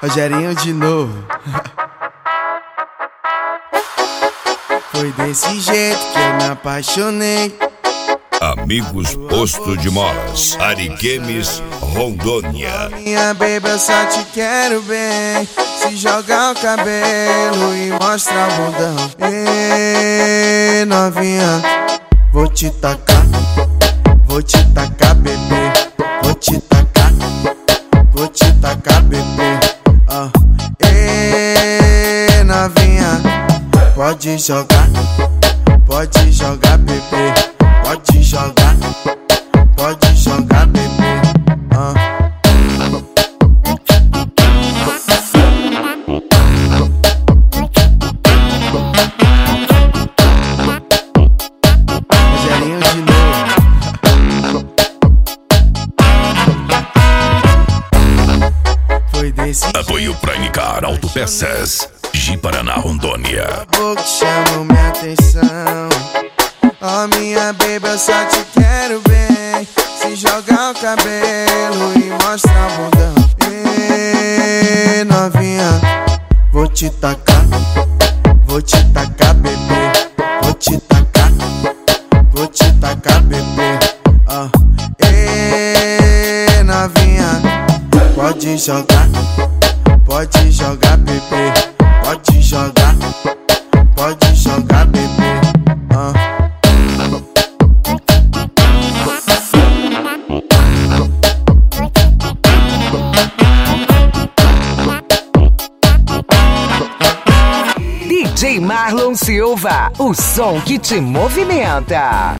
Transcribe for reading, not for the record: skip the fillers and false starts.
Rogerinho de novo. Foi desse jeito que eu me apaixonei. Amigos Posto de Molas, Ariquemes, Rondônia. Minha baby, eu só te quero bem. Se jogar o cabelo e mostrar o bundão. Ei, novinha, vou te tacar, bebê. Vou te tacar, bebê. Ei, novinha, pode jogar, bebê. Pode jogar, bebê. Rogerinho de novo. Foi desse Apoio Prime Car Autopeças, Ji-Paraná, Rondônia. A boca chamou minha atenção. Oh, minha baby, eu só te quero bem. Se jogar o cabelo e mostrar o bundão. Ei, novinha, vou te tacar, bebê. Vou te tacar, bebê. Ei, novinha, pode jogar, bebê. Pode jogar, bebê. DJ Marlon Silva, o som que te movimenta.